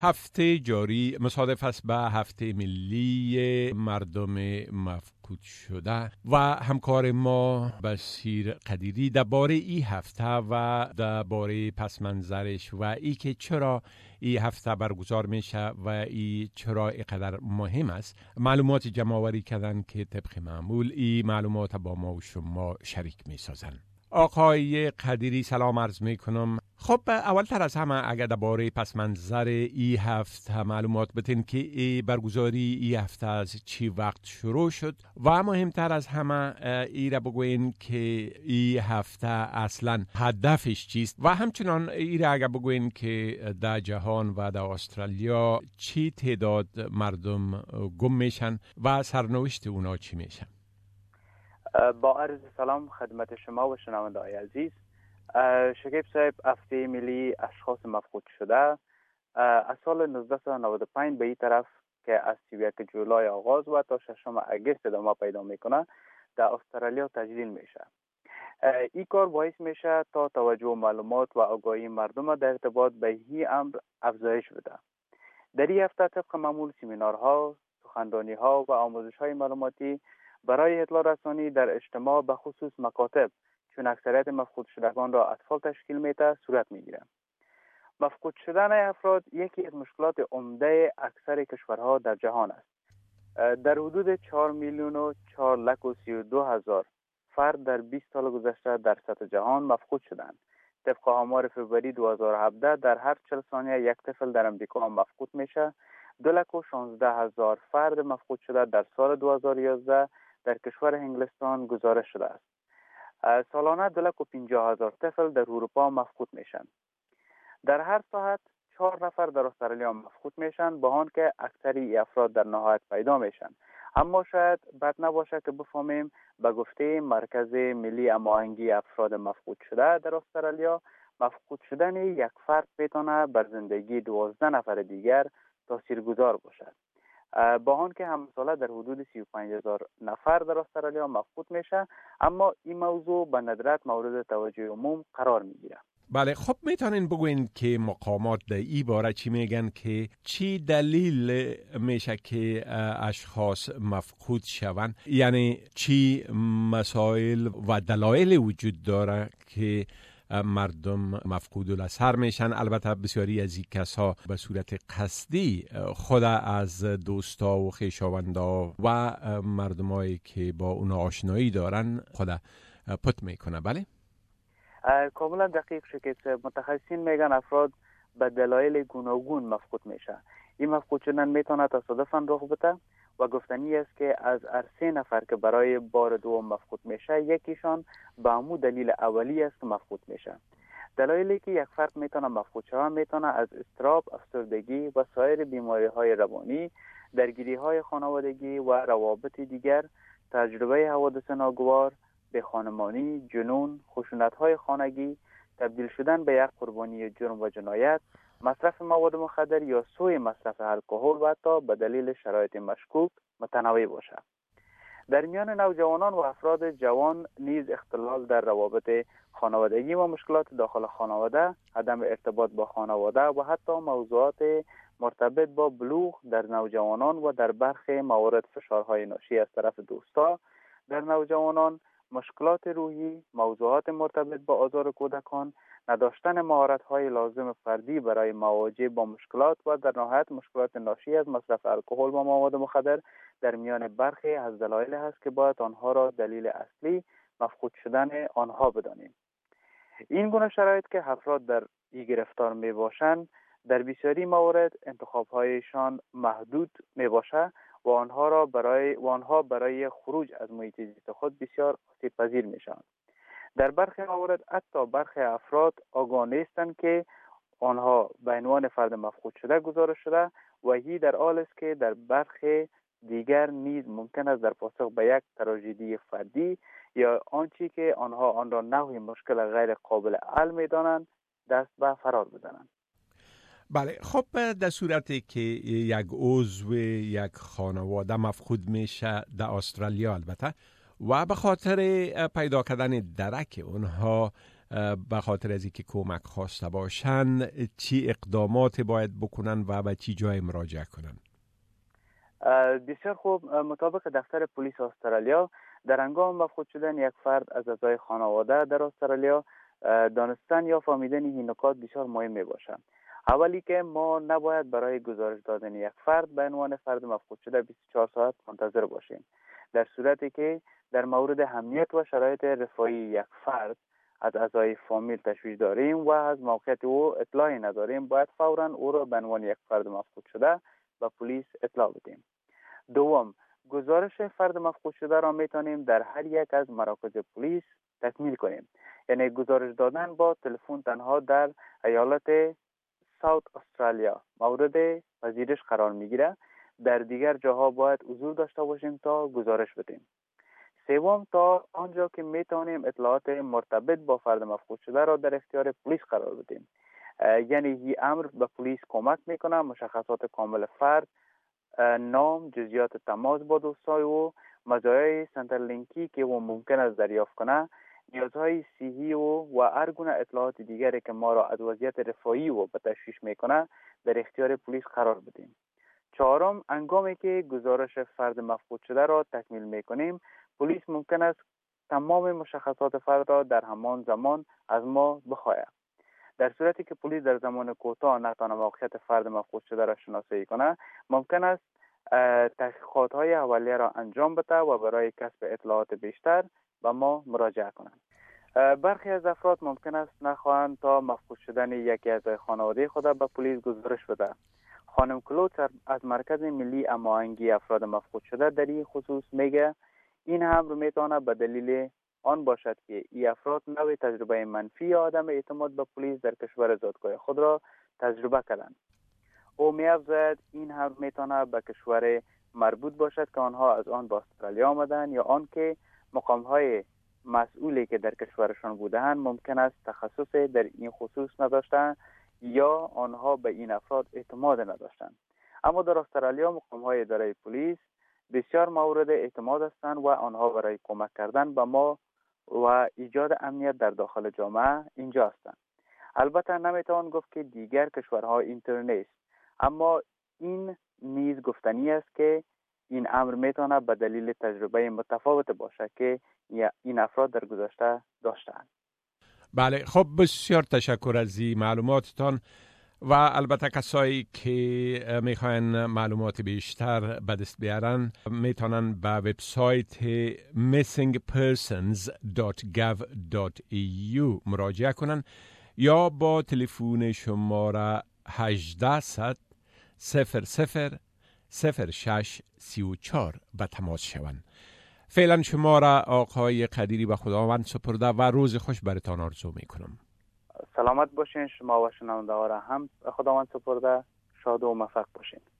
هفته جاری مصادف است به هفته ملی مردم مفقود شده و همکار ما بصیر قدیری درباره این هفته و درباره پس منظرش و ای که چرا این هفته برگزار میشه و ای چرا اینقدر مهم است معلومات جمع‌آوری کردن که طبق معمول این معلومات با ما و شما شریک میسازن. آقای قدیری سلام عرض می کنم. خب اولتر از همه اگر درباره پس منظر ای هفته معلومات بدین که ای برگزاری ای هفته از چی وقت شروع شد و مهمتر از همه ای را بگوین که ای هفته اصلا هدفش چیست و همچنان ای را اگر بگوین که در جهان و در استرالیا چی تعداد مردم گم میشن و سرنوشت اونا چی میشن. با عرض سلام خدمت شما و شنونده های عزیز. شکیب صاحب، هفته ملی اشخاص مفقود شده از سال 1995 به این طرف که از 31 جولای آغاز و تا 6 اگست ادامه پیدا میکنه در استرالیا تجلیل میشه. این کار باعث میشه تا توجه و معلومات و آگاهی مردم در ارتباط به این امر افزایش بده. در این هفته طبق معمول سمینارها، سخنرانی‌ها و آموزش‌های معلوماتی برای اطلاع رسانی در اجتماع به خصوص مکاتب چون اکثریت مفقود شدگان را اطفال تشکیل میده صورت میگیرد. مفقود شدن افراد یکی از مشکلات عمده اکثر کشورها در جهان است. در حدود 4,432,000 فرد در 20 سال گذشته در سطح جهان مفقود شدند. طبق آمار فوریه 2017 در هر 40 ثانیه یک طفل در امریکا مفقود میشه. 2,16,000 فرد مفقود شده در سال 2011 در کشور انگلستان گزارش شده است. سالانه 2,50,000 طفل در اروپا مفقود میشن. در هر ساعت 4 نفر در استرالیا مفقود میشن، با آن که اکثری افراد در نهایت پیدا میشن. اما شاید بد نباشه که بفهمیم به گفته مرکز ملی هماهنگی افراد مفقود شده در استرالیا، مفقود شدن یک فرد میتونه بر زندگی 12 نفر دیگر تاثیرگذار باشد. با آن که همساله در حدود 35,000 نفر در استرالیا مفقود میشه، اما این موضوع به ندرت مورد توجه عموم قرار میگیره. بله، خب میتونین بگوین که مقامات در این باره چی میگن که چی دلیل میشه که اشخاص مفقود شوند؟ یعنی چی مسائل و دلایل وجود داره که مردم مفقود الاثر میشن؟ البته بسیاری از این کسا به صورت قصدی خود از دوستا و خویشاوندا و مردمایی که با اونا آشنایی دارن خود پت میکنه. بله، کاملا دقیق شکست. متخصصین میگن افراد به دلایل گوناگون مفقود میشه. این مفقود شدن میتونه تصادفاً رخ بده و گفتنی است که از 3 نفر که برای بار دوم مفقود میشه، یکیشان به همون دلیل اولی است که مفقود میشه. دلایلی که یک فرد میتونه مفقود شود میتونه از اضطراب، افسردگی و سایر بیماری‌های روانی، درگیری‌های خانوادگی و روابط دیگر، تجربه حوادث ناگوار، به خانمانی، جنون، خشونت‌های خانگی، تبدیل شدن به یک قربانی جرم و جنایت، مصرف مواد مخدر یا سوء مصرف الکل و حتی به دلیل شرایط مشکوک متنوع باشد. در میان نوجوانان و افراد جوان نیز اختلال در روابط خانوادگی و مشکلات داخل خانواده، عدم ارتباط با خانواده و حتی موضوعات مرتبط با بلوغ در نوجوانان و در برخی موارد فشارهای ناشی از طرف دوستا در نوجوانان، مشکلات روحی، موضوعات مرتبط با آزار کودکان، نداشتن مهارت‌های لازم فردی برای مواجهه با مشکلات و در نهایت مشکلات ناشی از مصرف الکل و مواد مخدر در میان برخی از دلایل هست که باید آنها را دلیل اصلی مفقود شدن آنها بدانیم. این گونه شرایط که افراد در این گرفتار می باشند در بسیاری موارد انتخاب‌هایشان محدود می باشد و آنها برای خروج از محیط زیست خود بسیار آسیب پذیر می شوند. در برخی موارد حتی برخی افراد آگاه نیستند که آنها به عنوان فرد مفقود شده گزارش شده و این در حال است که در برخی دیگر نیز ممکن است در پاسخ به یک تراژدی فردی یا آنچه که آنها آن را نوعی مشکل غیر قابل حل می‌دانند دست به فرار بزنند. بله، خب در صورتی که یک عضو یک خانواده مفقود میشه در استرالیا البته و به خاطر پیدا کردن درک اونها به خاطر از اینکه کمک خواسته باشن چی اقدامات باید بکنن و به چی جای مراجعه کنن؟ بسیار خوب. مطابق دفتر پلیس استرالیا در هنگام مفقود شدن یک فرد از اعضای خانواده در استرالیا دانستن یا فهمیدن این نکات بسیار مهم می باشد. اولی که ما نباید برای گزارش دادن یک فرد به عنوان فرد مفقود شده 24 ساعت منتظر باشیم. در صورتی که در مورد امنیت و شرایط رفاهی یک فرد از اعضای فامیل تشویش داریم و از موقعیت او اطلاعی نداریم، باید فوراً او را به عنوان یک فرد مفقود شده به پلیس اطلاع بدیم. دوم، گزارش فرد مفقود شده را میتونیم در هر یک از مراکز پلیس تکمیل کنیم. یعنی گزارش دادن با تلفن تنها در ایالت ساوت استرالیا مورد پذیرش قرار میگیره. در دیگر جاها باید حضور داشته باشیم تا گزارش بدیم. سوم، تا آنجا که میتونیم اطلاعات مرتبط با فرد مفقود شده را در اختیار پلیس قرار بدیم. یعنی این امر به پلیس کمک میکنه مشخصات کامل فرد، نام، جزئیات تماس با دوستای او، مزایای سنترلینکی که او ممکن است دریافت کنه، نیازهای صحی و هر گونه اطلاعات دیگری که ما را از وضعیت رفاهی او به تشویش میکنه در اختیار پلیس قرار بدیم. چهارم، هنگامی که گزارش فرد مفقود شده را تکمیل میکنیم، پلیس ممکن است تمام مشخصات فرد را در همان زمان از ما بخواهد. در صورتی که پلیس در زمان کوتاه نتوانه موقعیت فرد مفقود شده را شناسایی کنه، ممکن است تحقیقات‌های اولیه را انجام بده و برای کسب اطلاعات بیشتر به ما مراجعه کنند. برخی از افراد ممکن است نخواهند تا مفقود شدن یکی از خانواده خود به پلیس گزارش بده. خانم کلوت از مرکز ملی هماهنگی افراد مفقود شده در این خصوص میگه این امر میتونه به دلیل آن باشد که این افراد نوع تجربه منفی یا عدم اعتماد به پلیس در کشور زادگاه خود را تجربه کردند. او می‌افزاید این هم میتونه به کشور مربوط باشد که آنها از آن به استرالیا آمدند یا آن که مقام‌های مسئولی که در کشورشان بودند ممکن است تخصص در این خصوص نداشتند یا آنها به این افراد اعتماد نداشتند. اما در استرالیا مقام‌های اداره پلیس بسیار مورد اعتماد هستند و آنها برای کمک کردن به ما و ایجاد امنیت در داخل جامعه اینجا هستند. البته نمیتوان گفت که دیگر کشورها اینطور نیست، اما این نیز گفتنی است که این امر میتونه به دلیل تجربه متفاوت باشه که این افراد در گذشته داشتند. بله، خب بسیار تشکر از این معلوماتتان و البته کسایی که میخواین معلومات بیشتر به دست بیارن میتونن به وبسایت missingpersons.gov.au مراجعه کنن یا با تلفن شماره 1800 00 06 34 به تماس شوند. فعلا شما را آقای قدیری به خداوند سپرده و روز خوش برتان آرزو میکنم. سلامت باشین. شما و شنونده ها را هم خداوند سپرده. شاد و موفق باشین.